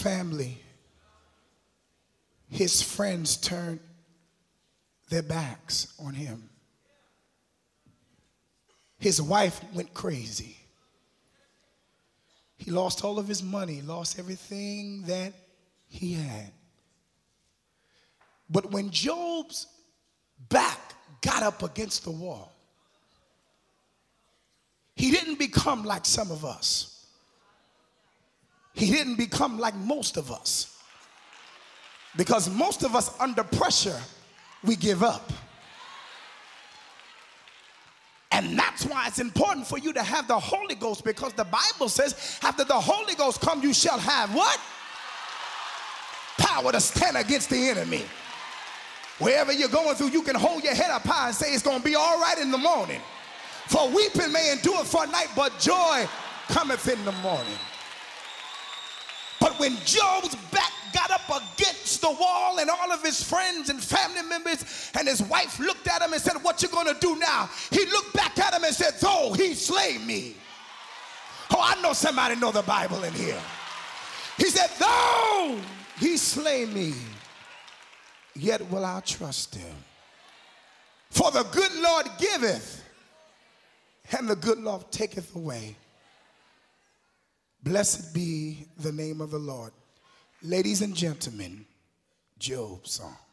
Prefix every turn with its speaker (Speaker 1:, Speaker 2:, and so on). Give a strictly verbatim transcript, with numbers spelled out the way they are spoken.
Speaker 1: family, his friends turned their backs on him. His wife went crazy. He lost all of his money, lost everything that he had. But when Job's back got up against the wall, he didn't become like some of us. He didn't become like most of us. Because most of us, under pressure, we give up. And that's why it's important for you to have the Holy Ghost, because the Bible says after the Holy Ghost come, you shall have what? Power to stand against the enemy. Wherever you're going through, you can hold your head up high and say it's going to be all right in the morning. For weeping may endure for a night, but joy cometh in the morning. But when Job's back got up against the wall and all of his friends and family members and his wife looked at him and said, what you gonna do now? He looked back at him and said, though he slay me. Oh, I know somebody know the Bible in here. He said, though he slay me, yet will I trust him. For the good Lord giveth, and the good Lord taketh away. Blessed be the name of the Lord. Ladies and gentlemen, Job's song.